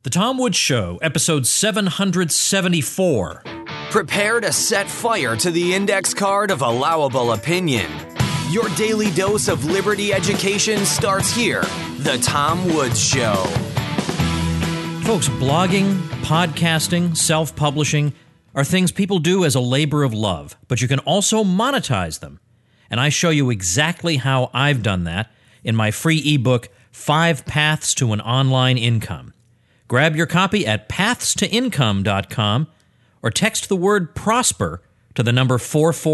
The Tom Woods Show, episode 774. Prepare to set fire to the index card of allowable opinion. Your daily dose of liberty education starts here. The Tom Woods Show. Folks, blogging, podcasting, self-publishing are things people do as a labor of love, but you can also monetize them. And I show you exactly how I've done that in my free ebook, 5 Paths to an Online Income. Grab your copy at pathstoincome.com or text the word PROSPER to the number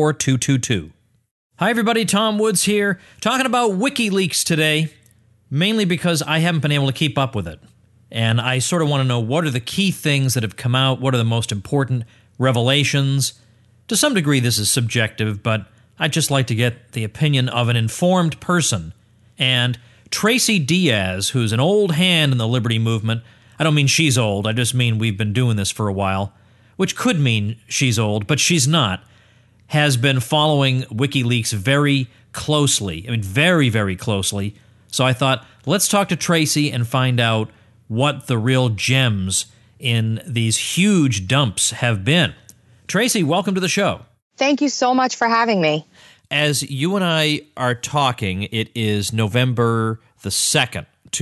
44222. Hi everybody, Tom Woods here, talking about WikiLeaks today, mainly because I haven't been able to keep up with it. And I sort of want to know what are the key things that have come out, what are the most important revelations. To some degree this is subjective, but I'd just like to get the opinion of an informed person. And Tracy Diaz, who's an old hand in the liberty movement, I don't mean she's old, I just mean we've been doing this for a while, which could mean she's old, but she's not, has been following WikiLeaks very closely. I mean, very, very closely. So I thought, let's talk to Tracy and find out what the real gems in these huge dumps have been. Tracy, welcome to the show. Thank you so much for having me. As you and I are talking, it is November the 2nd,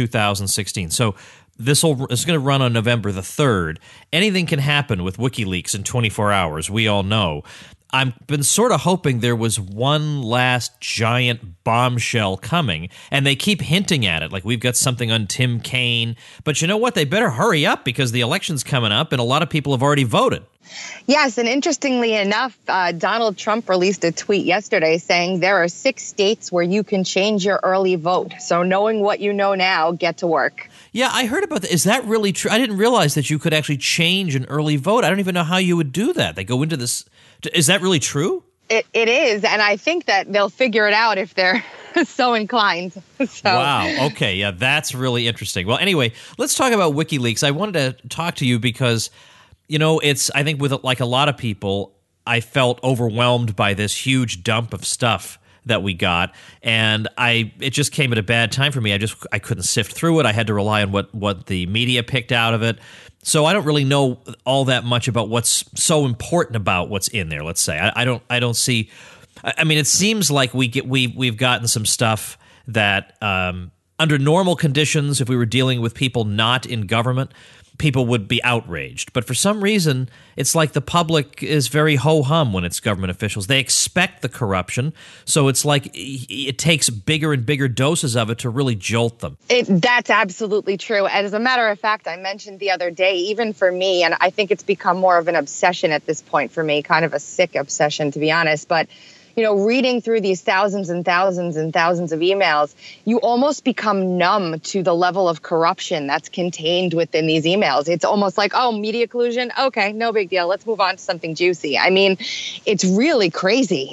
2016. So this is going to run on November the 3rd. Anything can happen with WikiLeaks in 24 hours, we all know. I've been sort of hoping there was one last giant bombshell coming, and they keep hinting at it, like we've got something on Tim Kaine. But you know what? They better hurry up because the election's coming up, and a lot of people have already voted. Yes, and interestingly enough, Donald Trump released a tweet yesterday saying there are 6 states where you can change your early vote. So knowing what you know now, get to work. Yeah, I heard about that. Is that really true? I didn't realize that you could actually change an early vote. I don't even know how you would do that. They go into this. Is that really true? It is, and I think that they'll figure it out if they're so inclined. Wow, okay, yeah, that's really interesting. Well, anyway, let's talk about WikiLeaks. I wanted to talk to you because, you know, I think with like a lot of people, I felt overwhelmed by this huge dump of stuff that we got, and it just came at a bad time for me. I couldn't sift through it. I had to rely on what the media picked out of it. So I don't really know all that much about what's so important about what's in there. Let's say I don't see. I mean, it seems like we've gotten some stuff that under normal conditions, if we were dealing with people not in government, people would be outraged. But for some reason, it's like the public is very ho-hum when it's government officials. They expect the corruption, so it's like it takes bigger and bigger doses of it to really jolt them. That's absolutely true. As a matter of fact, I mentioned the other day, even for me, and I think it's become more of an obsession at this point for me, kind of a sick obsession, to be honest, but you know, reading through these thousands and thousands and thousands of emails, you almost become numb to the level of corruption that's contained within these emails. It's almost like, oh, media collusion. Okay, no big deal. Let's move on to something juicy. I mean, it's really crazy.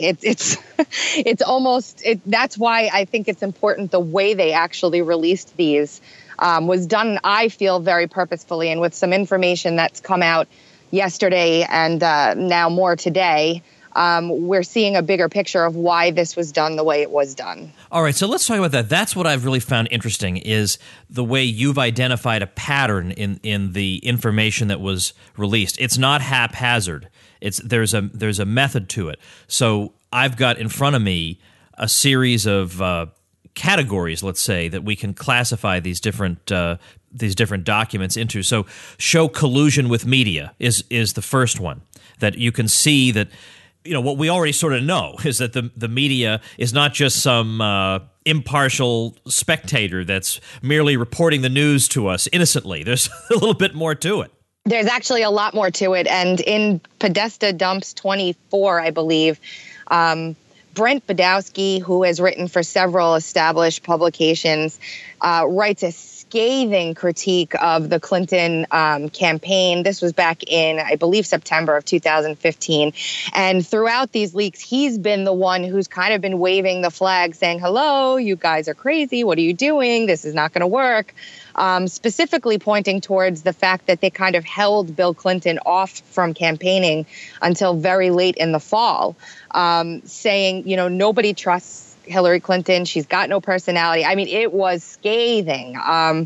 It's almost that's why I think it's important the way they actually released these was done, I feel, very purposefully, and with some information that's come out yesterday and now more today. We're seeing a bigger picture of why this was done the way it was done. All right, so let's talk about that. That's what I've really found interesting is the way you've identified a pattern in the information that was released. It's not haphazard. There's a method to it. So I've got in front of me a series of categories, let's say, that we can classify these different documents into. So show collusion with media is the first one that you can see that. You know, what we already sort of know is that the media is not just some impartial spectator that's merely reporting the news to us innocently. There's a little bit more to it. There's actually a lot more to it. And in Podesta Dumps 24, I believe, Brent Badowski, who has written for several established publications, writes a scathing critique of the Clinton campaign. This was back in, I believe, September of 2015. And throughout these leaks, he's been the one who's kind of been waving the flag saying, hello, you guys are crazy. What are you doing? This is not going to work. Specifically pointing towards the fact that they kind of held Bill Clinton off from campaigning until very late in the fall, saying, you know, nobody trusts Hillary Clinton. She's got no personality. I mean, it was scathing.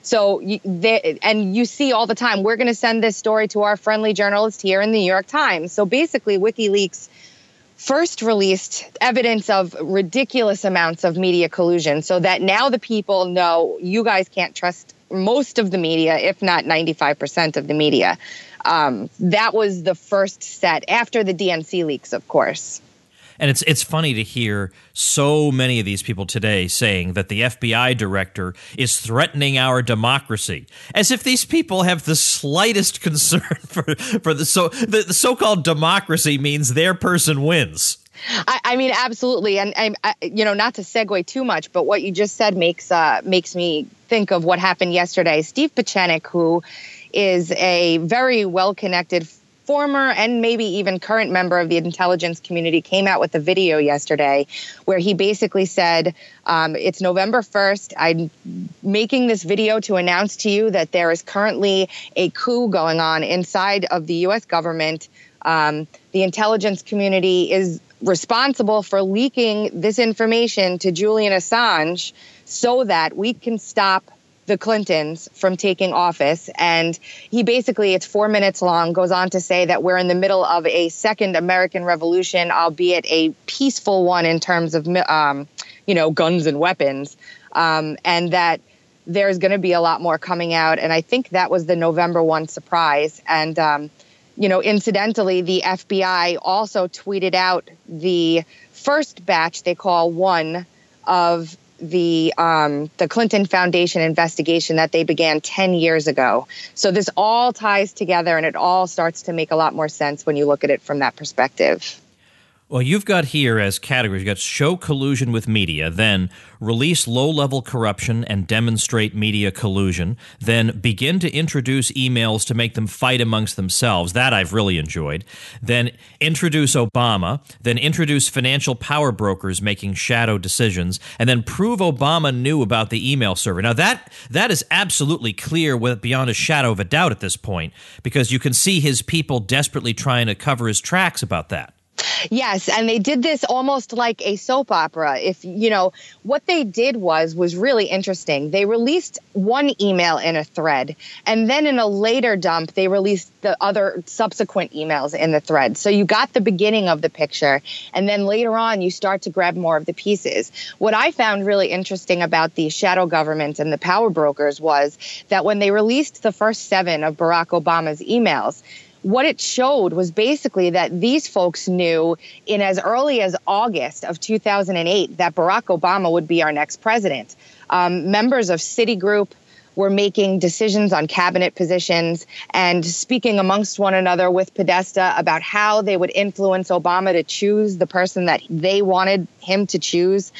So and you see all the time, we're going to send this story to our friendly journalist here in the New York Times. So basically, WikiLeaks first released evidence of ridiculous amounts of media collusion so that now the people know you guys can't trust most of the media, if not 95% of the media. That was the first set after the DNC leaks, of course. And it's funny to hear so many of these people today saying that the FBI director is threatening our democracy, as if these people have the slightest concern for the so-called democracy means their person wins. I mean, absolutely. And not to segue too much, but what you just said makes me think of what happened yesterday. Steve Pieczenik, who is a very well-connected former and maybe even current member of the intelligence community, came out with a video yesterday where he basically said, it's November 1st. I'm making this video to announce to you that there is currently a coup going on inside of the U.S. government. The intelligence community is responsible for leaking this information to Julian Assange so that we can stop the Clintons from taking office. And he basically, it's 4 minutes long, goes on to say that we're in the middle of a second American Revolution, albeit a peaceful one in terms of, guns and weapons, and that there's going to be a lot more coming out. And I think that was the November 1 surprise. And, incidentally, the FBI also tweeted out the first batch they call one of the Clinton Foundation investigation that they began 10 years ago. So this all ties together, and it all starts to make a lot more sense when you look at it from that perspective. Well, you've got here as categories, you've got show collusion with media, then release low-level corruption and demonstrate media collusion, then begin to introduce emails to make them fight amongst themselves. That I've really enjoyed. Then introduce Obama, then introduce financial power brokers making shadow decisions, and then prove Obama knew about the email server. Now, that is absolutely clear beyond a shadow of a doubt at this point, because you can see his people desperately trying to cover his tracks about that. Yes, and they did this almost like a soap opera. What they did was really interesting. They released one email in a thread, and then in a later dump, they released the other subsequent emails in the thread. So you got the beginning of the picture, and then later on, you start to grab more of the pieces. What I found really interesting about the shadow government and the power brokers was that when they released the first 7 of Barack Obama's emails, what it showed was basically that these folks knew in as early as August of 2008 that Barack Obama would be our next president. Members of Citigroup were making decisions on cabinet positions and speaking amongst one another with Podesta about how they would influence Obama to choose the person that they wanted him to choose.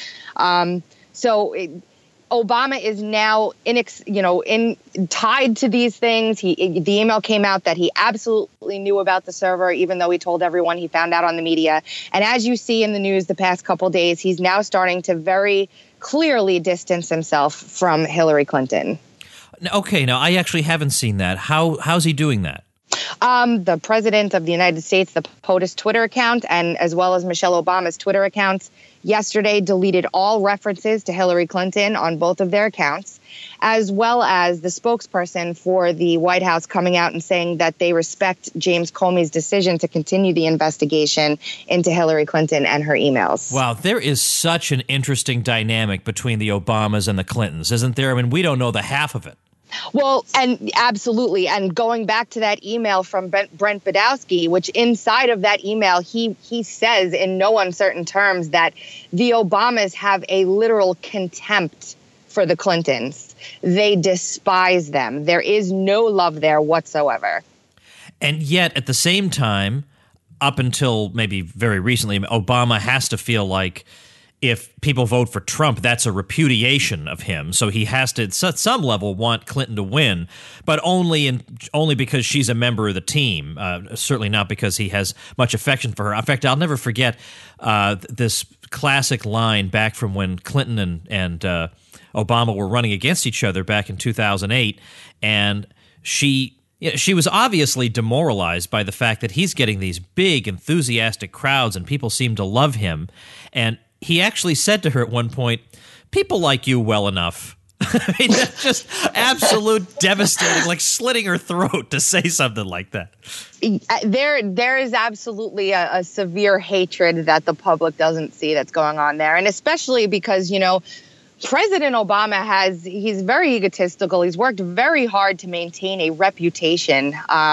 Obama is now tied to these things. The email came out that he absolutely knew about the server, even though he told everyone he found out on the media. And as you see in the news the past couple of days, he's now starting to very clearly distance himself from Hillary Clinton. Okay, now I actually haven't seen that. How's he doing that? The president of the United States, the POTUS Twitter account, and as well as Michelle Obama's Twitter accounts, yesterday deleted all references to Hillary Clinton on both of their accounts, as well as the spokesperson for the White House coming out and saying that they respect James Comey's decision to continue the investigation into Hillary Clinton and her emails. Wow, there is such an interesting dynamic between the Obamas and the Clintons, isn't there? I mean, we don't know the half of it. Well, and absolutely. And going back to that email from Brent Badowski, which inside of that email, he says in no uncertain terms that the Obamas have a literal contempt for the Clintons. They despise them. There is no love there whatsoever. And yet, at the same time, up until maybe very recently, Obama has to feel like if people vote for Trump, that's a repudiation of him. So he has to, at some level, want Clinton to win, but only because she's a member of the team. Certainly not because he has much affection for her. In fact, I'll never forget this classic line back from when Clinton and Obama were running against each other back in 2008, and she was obviously demoralized by the fact that he's getting these big, enthusiastic crowds and people seem to love him. And he actually said to her at one point, "People like you well enough. I mean, that's just absolute devastating, like slitting her throat to say something like that. There is absolutely a severe hatred that the public doesn't see that's going on there. And especially because, President Obama he's very egotistical. He's worked very hard to maintain a reputation.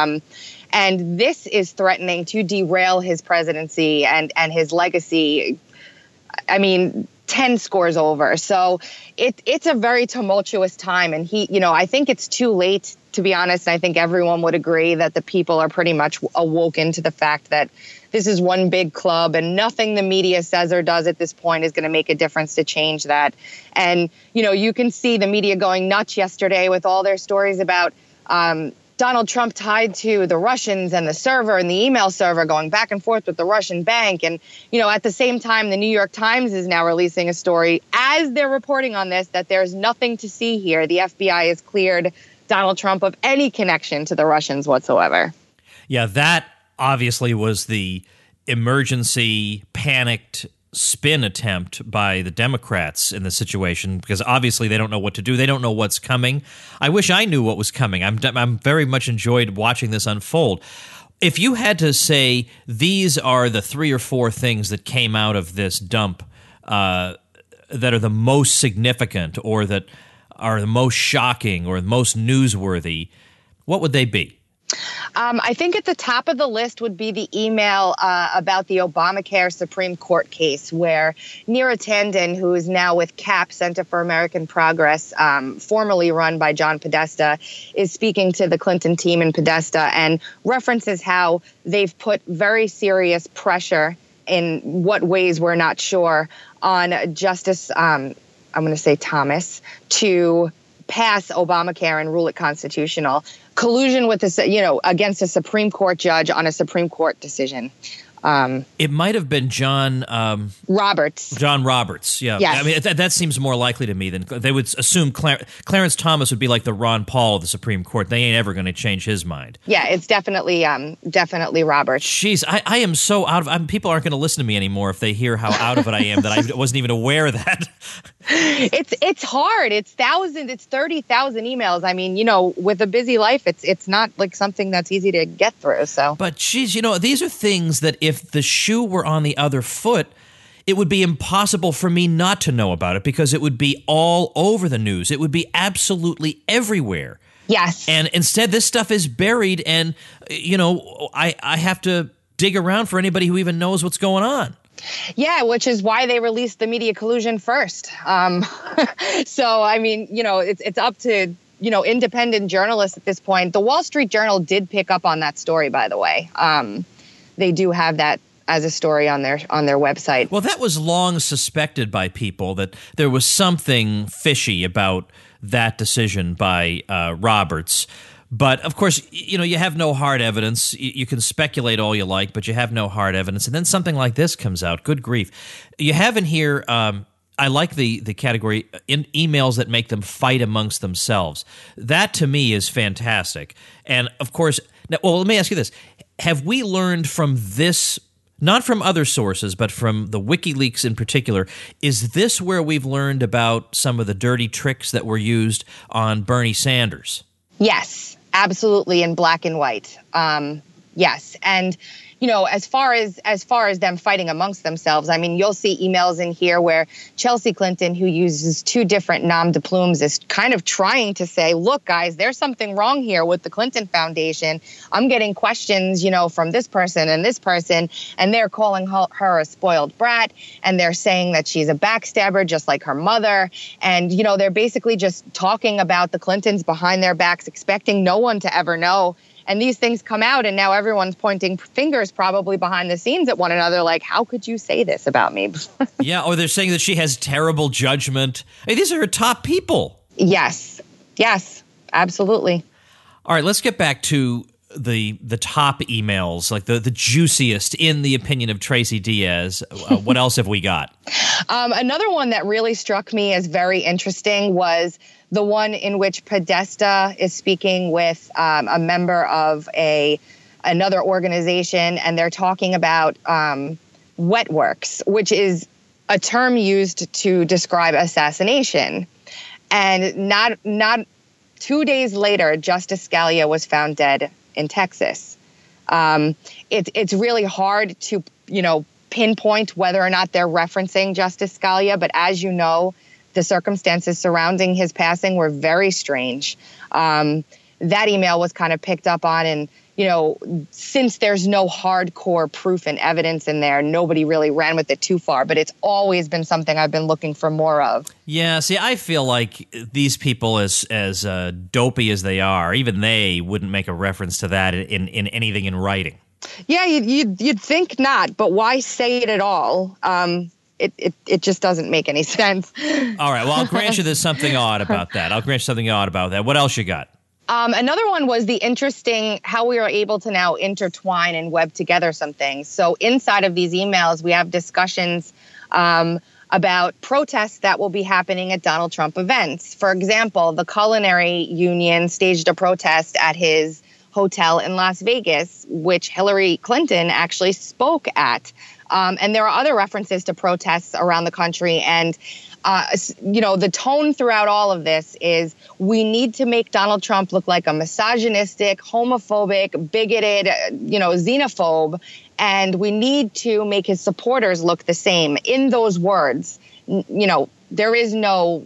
And this is threatening to derail his presidency and his legacy. I mean, 10 scores over. So it's a very tumultuous time. And I think it's too late, to be honest. I think everyone would agree that the people are pretty much awoken to the fact that this is one big club and nothing the media says or does at this point is going to make a difference to change that. And, you can see the media going nuts yesterday with all their stories about Donald Trump tied to the Russians and the server and the email server going back and forth with the Russian bank. And, at the same time, the New York Times is now releasing a story as they're reporting on this, that there's nothing to see here. The FBI has cleared Donald Trump of any connection to the Russians whatsoever. Yeah, that obviously was the emergency panicked spin attempt by the Democrats in the situation, because obviously they don't know what to do. They don't know what's coming. I wish I knew what was coming. I'm very much enjoyed watching this unfold. If you had to say these are the 3 or 4 things that came out of this dump that are the most significant or that are the most shocking or the most newsworthy, what would they be? I think at the top of the list would be the email about the Obamacare Supreme Court case, where Neera Tanden, who is now with CAP, Center for American Progress, formerly run by John Podesta, is speaking to the Clinton team in Podesta and references how they've put very serious pressure, in what ways we're not sure, on Justice, I'm going to say Thomas, to pass Obamacare and rule it constitutional. Collusion with against a Supreme Court judge on a Supreme Court decision. It might have been John Roberts. John Roberts, yeah. Yes. I mean, that seems more likely to me than they would assume. Clarence Thomas would be like the Ron Paul of the Supreme Court. They ain't ever going to change his mind. Yeah, it's definitely Roberts. Jeez, I am so out of. People aren't going to listen to me anymore if they hear how out of it I am. That I wasn't even aware of that. It's hard. It's 30,000 emails. I mean, with a busy life, it's not like something that's easy to get through. So, but geez, these are things that if the shoe were on the other foot, it would be impossible for me not to know about it, because it would be all over the news. It would be absolutely everywhere. Yes. And instead, this stuff is buried, and I have to dig around for anybody who even knows what's going on. Yeah, which is why they released the media collusion first. So, I mean, it's up to, independent journalists at this point. The Wall Street Journal did pick up on that story, by the way. They do have that as a story on their website. Well, that was long suspected by people, that there was something fishy about that decision by Roberts. But, of course, you have no hard evidence. You can speculate all you like, but you have no hard evidence. And then something like this comes out. Good grief. You have in here, I like the category, in emails that make them fight amongst themselves. That, to me, is fantastic. And, of course, let me ask you this. Have we learned from this, not from other sources, but from the WikiLeaks in particular, is this where we've learned about some of the dirty tricks that were used on Bernie Sanders? Yes, absolutely, in black and white. Yes, and as far as them fighting amongst themselves, I mean, you'll see emails in here where Chelsea Clinton, who uses 2 different nom de plumes, is kind of trying to say, look, guys, there's something wrong here with the Clinton Foundation. I'm getting questions, from this person, and they're calling her a spoiled brat, and they're saying that she's a backstabber just like her mother. And, they're basically just talking about the Clintons behind their backs, expecting no one to ever know. And these things come out, and now everyone's pointing fingers probably behind the scenes at one another, like, how could you say this about me? Yeah, or they're saying that she has terrible judgment. Hey, these are her top people. Yes, absolutely. All right, let's get back to the top emails, like the juiciest in the opinion of Tracy Diaz. What else have we got? Another one that really struck me as very interesting was the one in which Podesta is speaking with a member of another organization, and they're talking about wet works, which is a term used to describe assassination. And not 2 days later, Justice Scalia was found dead in Texas. It's really hard to, pinpoint whether or not they're referencing Justice Scalia. But as you know, the circumstances surrounding his passing were very strange. That email was kind of picked up on, and since there's no hardcore proof and evidence in there, nobody really ran with it too far. But it's always been something I've been looking for more of. Yeah, see, I feel like these people, as dopey as they are, even they wouldn't make a reference to that in anything in writing. Yeah, you'd think not, but why say it at all? It just doesn't make any sense. All right, well, I'll grant you there's something odd about that. What else you got? Another one was the interesting how we are able to now intertwine and web together some things. So inside of these emails, we have discussions about protests that will be happening at Donald Trump events. For example, the Culinary Union staged a protest at his hotel in Las Vegas, which Hillary Clinton actually spoke at. And there are other references to protests around the country. And the tone throughout all of this is we need to make Donald Trump look like a misogynistic, homophobic, bigoted, xenophobe. And we need to make his supporters look the same. In those words, there is no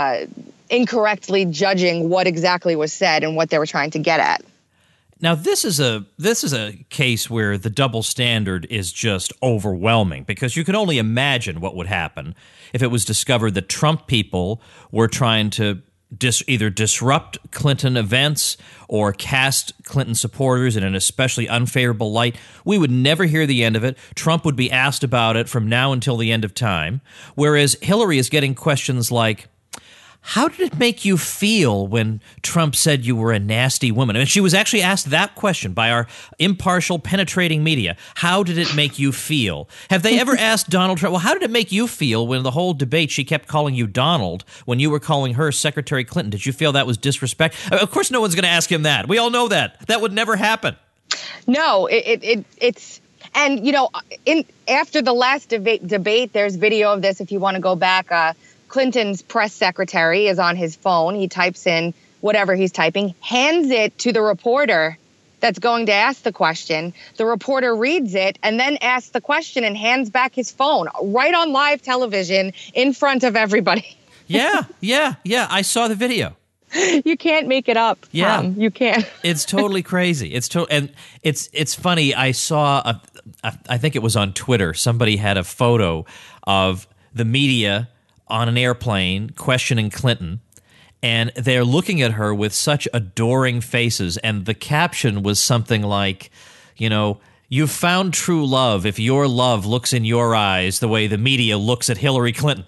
incorrectly judging what exactly was said and what they were trying to get at. Now, this is a case where the double standard is just overwhelming, because you can only imagine what would happen if it was discovered that Trump people were trying to either disrupt Clinton events or cast Clinton supporters in an especially unfavorable light. We would never hear the end of it. Trump would be asked about it from now until the end of time, whereas Hillary is getting questions like, how did it make you feel when Trump said you were a nasty woman? And she was actually asked that question by our impartial, penetrating media. How did it make you feel? Have they ever asked Donald Trump, well, how did it make you feel when the whole debate she kept calling you Donald when you were calling her Secretary Clinton? Did you feel that was disrespect? Of course no one's going to ask him that. We all know that. That would never happen. No, it's... And, after the last debate, there's video of this if you want to go back. Clinton's press secretary is on his phone. He types in whatever he's typing, hands it to the reporter that's going to ask the question. The reporter reads it and then asks the question and hands back his phone right on live television in front of everybody. Yeah. I saw the video. You can't make it up. Yeah, you can't. It's totally crazy. And it's funny. I saw I think it was on Twitter. Somebody had a photo of the media on an airplane questioning Clinton, and they're looking at her with such adoring faces, and the caption was something like, you've found true love if your love looks in your eyes the way the media looks at Hillary Clinton.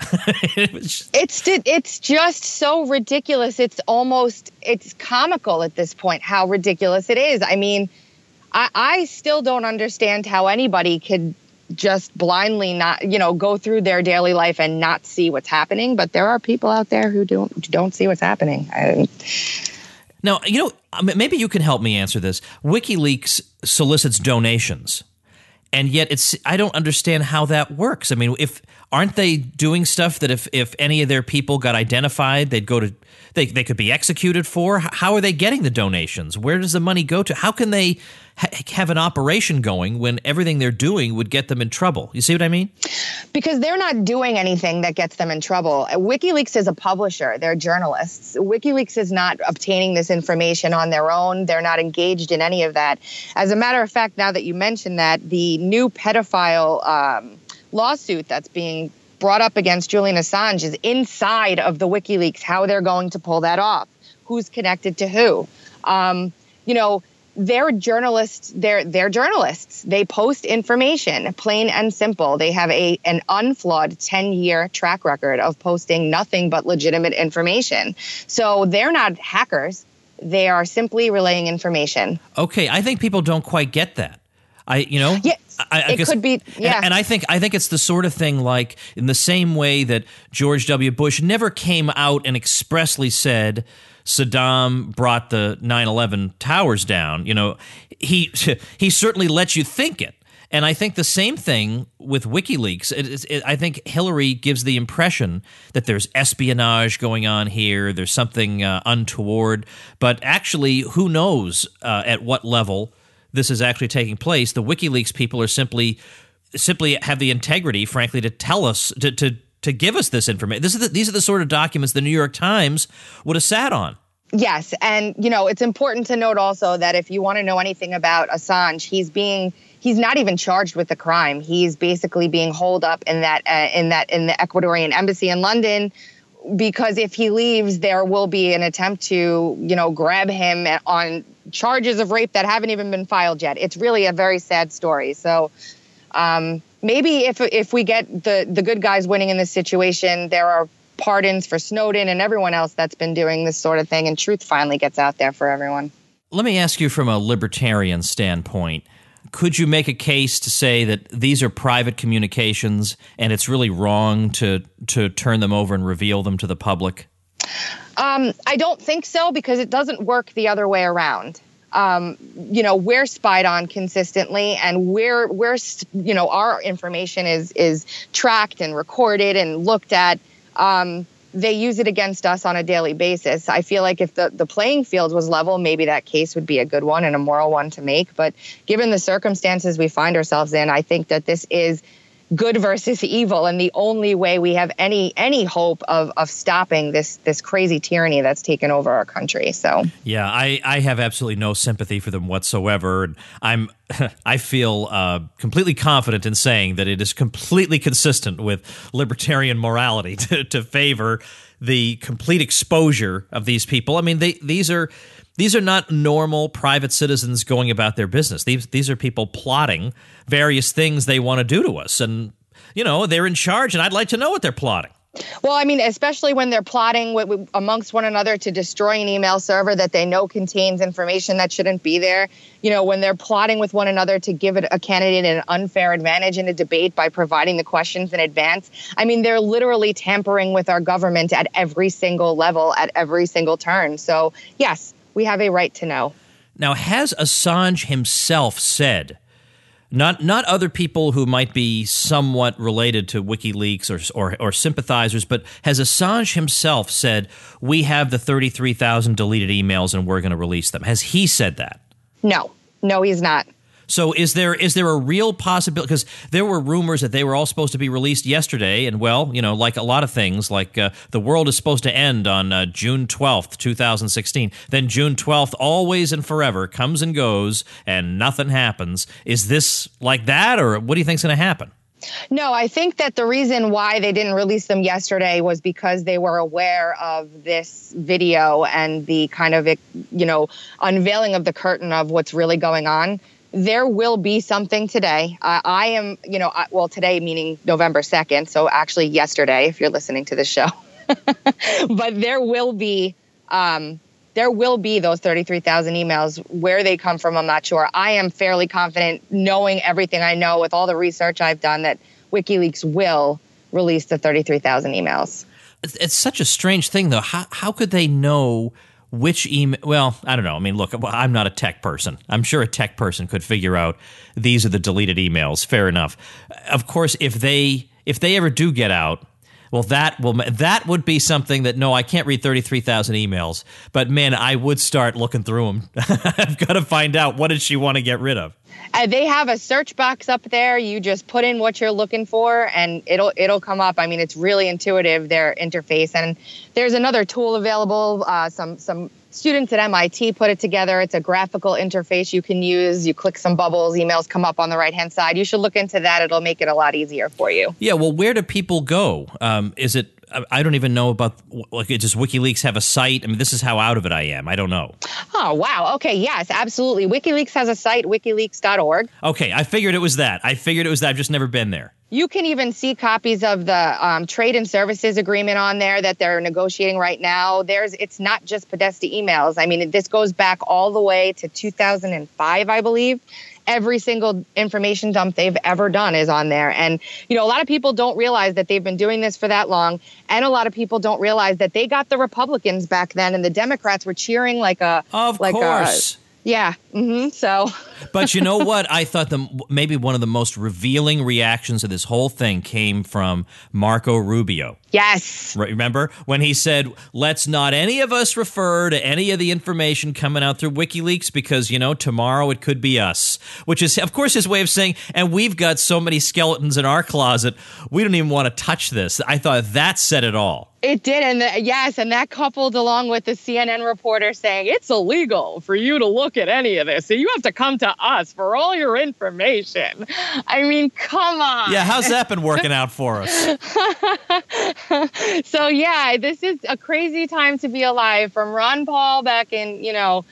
It's just so ridiculous. It's comical at this point how ridiculous it is. I mean, I still don't understand how anybody could just blindly not, go through their daily life and not see what's happening. But there are people out there who don't see what's happening. Now, maybe you can help me answer this. WikiLeaks solicits donations, and yet I don't understand how that works. I mean, aren't they doing stuff that if any of their people got identified, they could be executed for? How are they getting the donations? Where does the money go to? How can they have an operation going when everything they're doing would get them in trouble? You see what I mean? Because they're not doing anything that gets them in trouble. WikiLeaks is a publisher. They're journalists. WikiLeaks is not obtaining this information on their own. They're not engaged in any of that. As a matter of fact, now that you mention that, the new pedophile lawsuit that's being brought up against Julian Assange is inside of the WikiLeaks, how they're going to pull that off, who's connected to who. They're journalists. They're journalists. They post information, plain and simple. They have an unflawed 10-year track record of posting nothing but legitimate information. So they're not hackers. They are simply relaying information. Okay, I think people don't quite get that. I guess, could be, yeah. And I think it's the sort of thing like in the same way that George W. Bush never came out and expressly said Saddam brought the 9/11 towers down. He certainly lets you think it. And I think the same thing with WikiLeaks. I think Hillary gives the impression that there's espionage going on here, there's something untoward, but actually, who knows at what level this is actually taking place. The WikiLeaks people are simply have the integrity, frankly, to tell us, to give us this information. These are the sort of documents the New York Times would have sat on. Yes, and it's important to note also that if you want to know anything about Assange, he's not even charged with the crime. He's basically being holed up in the Ecuadorian embassy in London, because if he leaves, there will be an attempt to, grab him on charges of rape that haven't even been filed yet. It's really a very sad story. So maybe if we get the good guys winning in this situation, there are pardons for Snowden and everyone else that's been doing this sort of thing, and truth finally gets out there for everyone. Let me ask you from a libertarian standpoint. Could you make a case to say that these are private communications and it's really wrong to turn them over and reveal them to the public? I don't think so, because it doesn't work the other way around. We're spied on consistently, and we're our information is tracked and recorded and looked at. They use it against us on a daily basis. I feel like if the playing field was level, maybe that case would be a good one and a moral one to make. But given the circumstances we find ourselves in, I think that this is good versus evil, and the only way we have any hope of stopping this crazy tyranny that's taken over our country. So yeah, I have absolutely no sympathy for them whatsoever, and I feel completely confident in saying that it is completely consistent with libertarian morality to favor the complete exposure of these people. I mean, these are not normal private citizens going about their business. These are people plotting various things they want to do to us. And, they're in charge, and I'd like to know what they're plotting. Well, I mean, especially when they're plotting amongst one another to destroy an email server that they know contains information that shouldn't be there. When they're plotting with one another to give a candidate an unfair advantage in a debate by providing the questions in advance. I mean, they're literally tampering with our government at every single level, at every single turn. So, yes, we have a right to know. Now, has Assange himself said, not other people who might be somewhat related to WikiLeaks or sympathizers, but has Assange himself said, we have the 33,000 deleted emails and we're going to release them? Has he said that? No, he's not. So is there a real possibility? Because there were rumors that they were all supposed to be released yesterday, and like a lot of things, like the world is supposed to end on June 12th, 2016. Then June 12th, always and forever, comes and goes, and nothing happens. Is this like that, or what do you think is going to happen? No, I think that the reason why they didn't release them yesterday was because they were aware of this video and the kind of, unveiling of the curtain of what's really going on. There will be something today. I am, today meaning November 2nd. So actually yesterday, if you're listening to this show, but there will be those 33,000 emails. Where they come from, I'm not sure. I am fairly confident, knowing everything I know with all the research I've done, that WikiLeaks will release the 33,000 emails. It's such a strange thing, though. How could they know which email? Well, I don't know. I mean, look, I'm not a tech person. I'm sure a tech person could figure out these are the deleted emails. Fair enough. Of course, if they ever do get out, well, that would be something that, no, I can't read 33,000 emails, but man, I would start looking through them. I've got to find out, what did she want to get rid of? They have a search box up there. You just put in what you're looking for, and it'll come up. I mean, it's really intuitive, their interface. And there's another tool available. Some students at MIT put it together. It's a graphical interface you can use. You click some bubbles, emails come up on the right-hand side. You should look into that. It'll make it a lot easier for you. Yeah, well, where do people go? Is it, I don't even know about, like, does WikiLeaks have a site? I mean, this is how out of it I am. I don't know. Oh, wow. Okay, yes, absolutely. WikiLeaks has a site, wikileaks.org. Okay, I figured it was that. I've just never been there. You can even see copies of the trade and services agreement on there that they're negotiating right now. It's not just Podesta emails. I mean, this goes back all the way to 2005, I believe. Every single information dump they've ever done is on there. And, a lot of people don't realize that they've been doing this for that long. And a lot of people don't realize that they got the Republicans back then, and the Democrats were cheering like a... Of course. Yeah. Mm-hmm. So But you know what? I thought maybe one of the most revealing reactions to this whole thing came from Marco Rubio. Yes. Right, remember when he said, let's not any of us refer to any of the information coming out through WikiLeaks because, tomorrow it could be us, which is, of course, his way of saying, and we've got so many skeletons in our closet, we don't even want to touch this. I thought that said it all. It did, and that coupled along with the CNN reporter saying it's illegal for you to look at any of this, so you have to come to us for all your information. I mean, come on. Yeah, how's that been working out for us? So, yeah, this is a crazy time to be alive. From Ron Paul back in,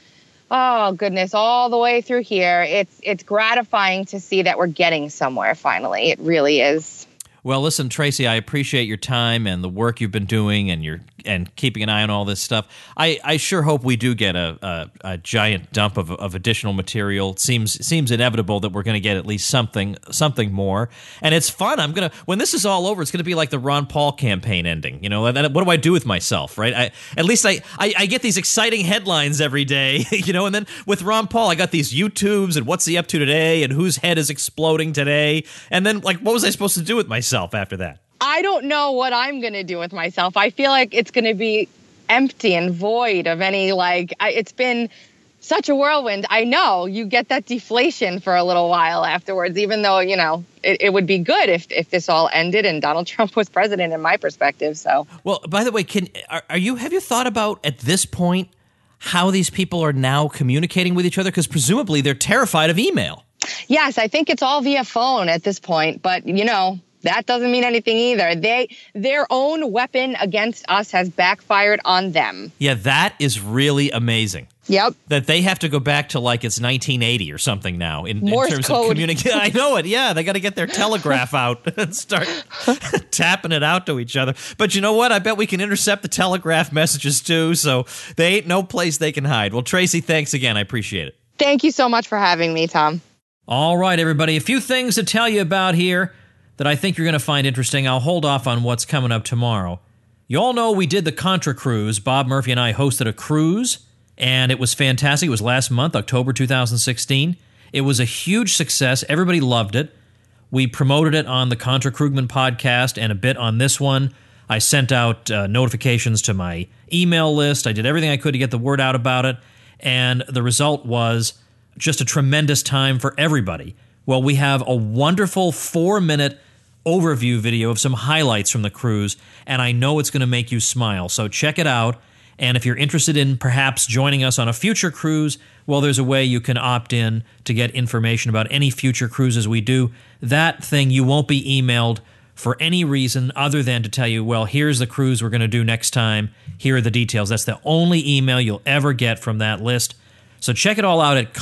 oh, goodness, all the way through here. It's gratifying to see that we're getting somewhere finally. It really is. Well, listen, Tracy, I appreciate your time and the work you've been doing and keeping an eye on all this stuff. I sure hope we do get a giant dump of additional material. It seems inevitable that we're going to get at least something more. And it's fun. When this is all over, it's going to be like the Ron Paul campaign ending. What do I do with myself, right? At least I get these exciting headlines every day, and then with Ron Paul, I got these YouTubes and what's he up to today and whose head is exploding today. And then, what was I supposed to do with myself after that? I don't know what I'm going to do with myself. I feel like it's going to be empty and void of any, it's been such a whirlwind. I know you get that deflation for a little while afterwards, even though, it would be good if this all ended and Donald Trump was president, in my perspective. So, well, by the way, have you thought about at this point how these people are now communicating with each other? Because presumably they're terrified of email. Yes, I think it's all via phone at this point. But, that doesn't mean anything either. Their own weapon against us has backfired on them. Yeah, that is really amazing. Yep. That they have to go back to it's 1980 or something now in terms code. of communication. I know it. Yeah, they got to get their telegraph out and start tapping it out to each other. But you know what? I bet we can intercept the telegraph messages too, so they ain't no place they can hide. Well, Tracy, thanks again. I appreciate it. Thank you so much for having me, Tom. All right, everybody. A few things to tell you about here that I think you're going to find interesting. I'll hold off on what's coming up tomorrow. You all know we did the Contra Cruise. Bob Murphy and I hosted a cruise, and it was fantastic. It was last month, October 2016. It was a huge success. Everybody loved it. We promoted it on the Contra Krugman podcast and a bit on this one. I sent out notifications to my email list. I did everything I could to get the word out about it, and the result was just a tremendous time for everybody. Well, we have a wonderful 4-minute overview video of some highlights from the cruise, and I know it's going to make you smile. So check it out, and if you're interested in perhaps joining us on a future cruise, well, there's a way you can opt in to get information about any future cruises we do. That thing you won't be emailed for any reason other than to tell you, well, here's the cruise we're going to do next time. Here are the details. That's the only email you'll ever get from that list. So check it all out at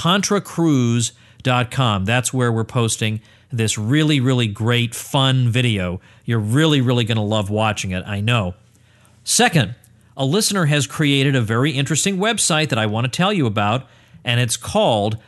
ContraCruise.com. That's where we're posting this really, really great, fun video. You're really, really going to love watching it, I know. Second, a listener has created a very interesting website that I want to tell you about, and it's called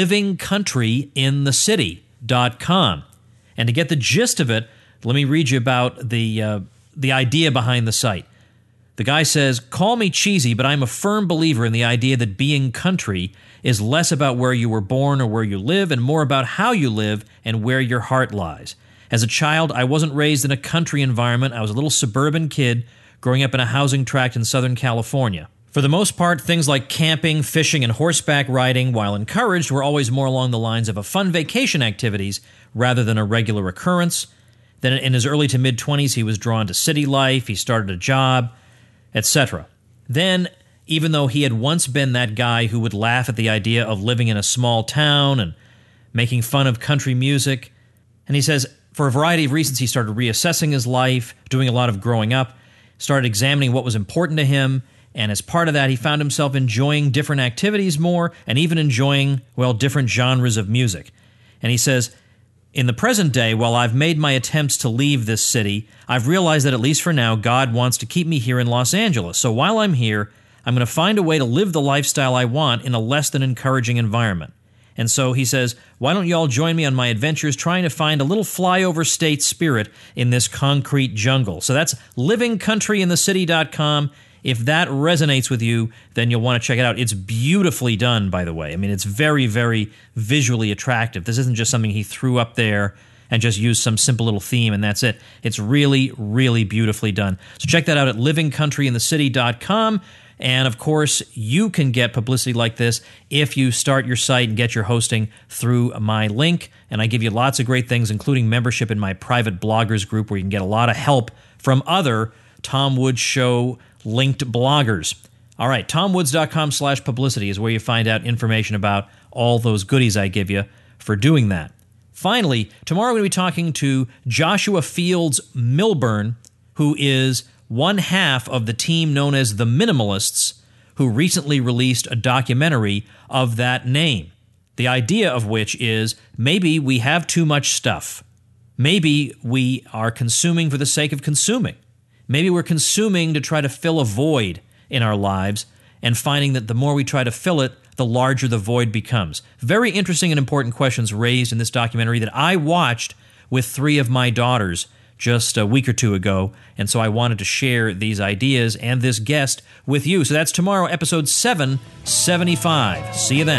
livingcountryinthecity.com. And to get the gist of it, let me read you about the idea behind the site. The guy says, "Call me cheesy, but I'm a firm believer in the idea that being country is less about where you were born or where you live and more about how you live and where your heart lies. As a child, I wasn't raised in a country environment. I was a little suburban kid growing up in a housing tract in Southern California. For the most part, things like camping, fishing, and horseback riding, while encouraged, were always more along the lines of a fun vacation activities rather than a regular occurrence. Then in his early to mid-20s, he was drawn to city life, he started a job, etc. Then, even though he had once been that guy who would laugh at the idea of living in a small town and making fun of country music, and he says, for a variety of reasons, he started reassessing his life, doing a lot of growing up, started examining what was important to him, and as part of that, he found himself enjoying different activities more and even enjoying, well, different genres of music. And he says, in the present day, while I've made my attempts to leave this city, I've realized that at least for now, God wants to keep me here in Los Angeles. So while I'm here, I'm going to find a way to live the lifestyle I want in a less than encouraging environment. And so he says, why don't you all join me on my adventures trying to find a little flyover state spirit in this concrete jungle? So that's livingcountryinthecity.com. If that resonates with you, then you'll want to check it out. It's beautifully done, by the way. I mean, it's very, very visually attractive. This isn't just something he threw up there and just used some simple little theme and that's it. It's really, really beautifully done. So check that out at livingcountryinthecity.com. And of course, you can get publicity like this if you start your site and get your hosting through my link. And I give you lots of great things, including membership in my private bloggers group where you can get a lot of help from other Tom Woods Show linked bloggers. All right, tomwoods.com/publicity is where you find out information about all those goodies I give you for doing that. Finally, tomorrow we're going to be talking to Joshua Fields Milburn, who is one half of the team known as the Minimalists, who recently released a documentary of that name. The idea of which is maybe we have too much stuff. Maybe we are consuming for the sake of consuming. Maybe we're consuming to try to fill a void in our lives and finding that the more we try to fill it, the larger the void becomes. Very interesting and important questions raised in this documentary that I watched with 3 of my daughters just a week or 2 ago, and so I wanted to share these ideas and this guest with you. So that's tomorrow, episode 775. See you then.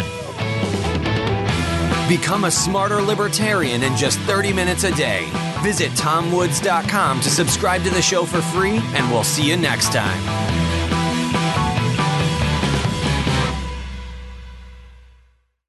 Become a smarter libertarian in just 30 minutes a day. Visit TomWoods.com to subscribe to the show for free, and we'll see you next time.